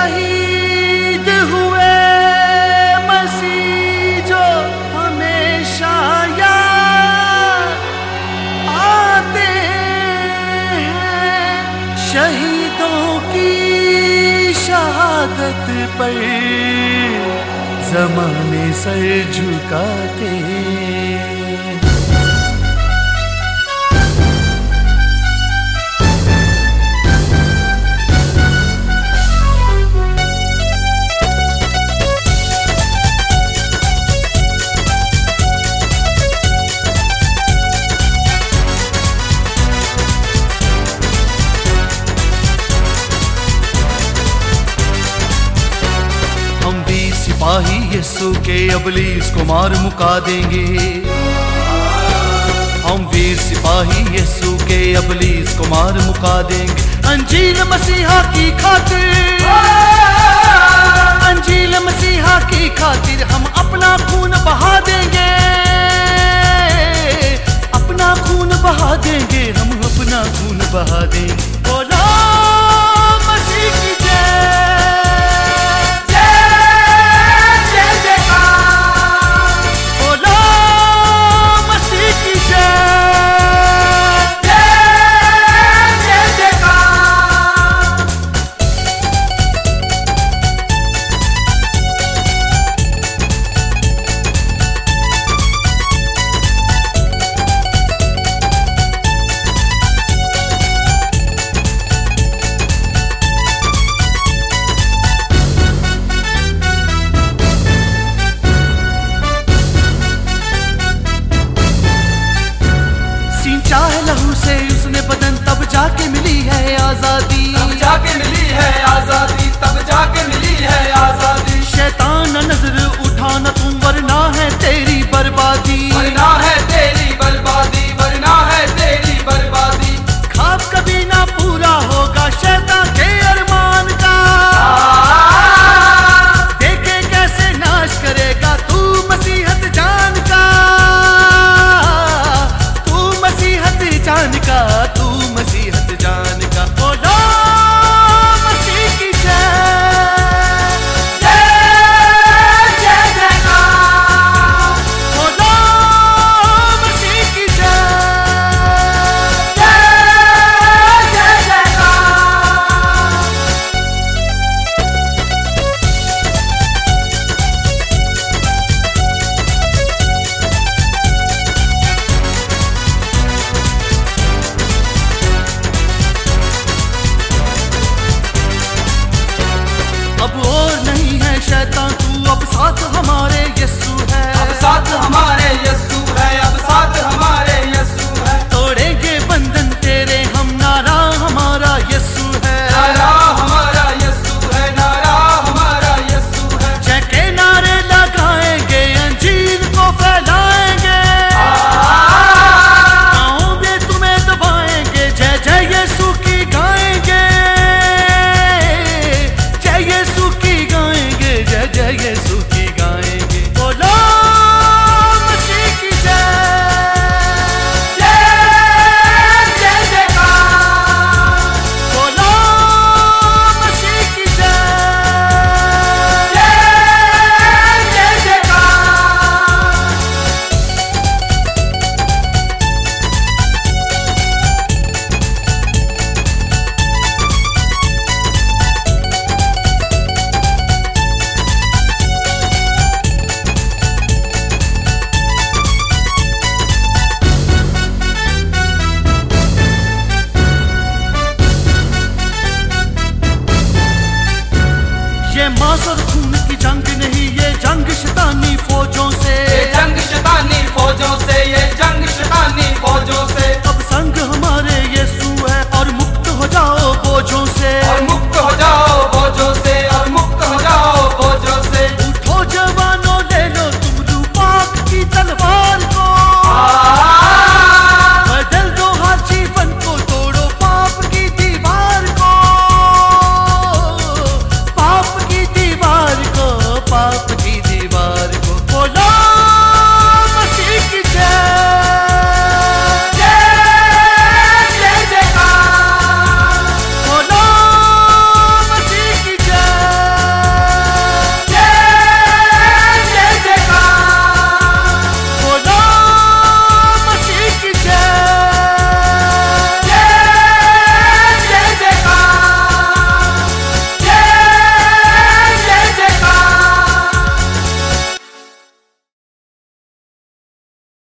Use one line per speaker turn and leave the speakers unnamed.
शहीद हुए मसीह जो हमेशा याद आते हैं, शहीदों की शहादत पर ज़माने सर झुकाते। सिपाही यीशु के इब्लीस को मार मुका देंगे। हम वीर सिपाही यीशु के इब्लीस को मार मुका देंगे। अंजील मसीहा की खातिर, अंजील मसीहा की खातिर हम अपना खून बहा देंगे, अपना खून बहा देंगे, हम अपना खून बहा देंगे। बोलो मसीह की जय। चाहे लहू से उसने बदन, तब जाके मिली है आजादी,
तब जाके मिली है आजादी, तब जाके मिली है आजादी।
शैतान नजर उठाना तुम, वरना है तेरी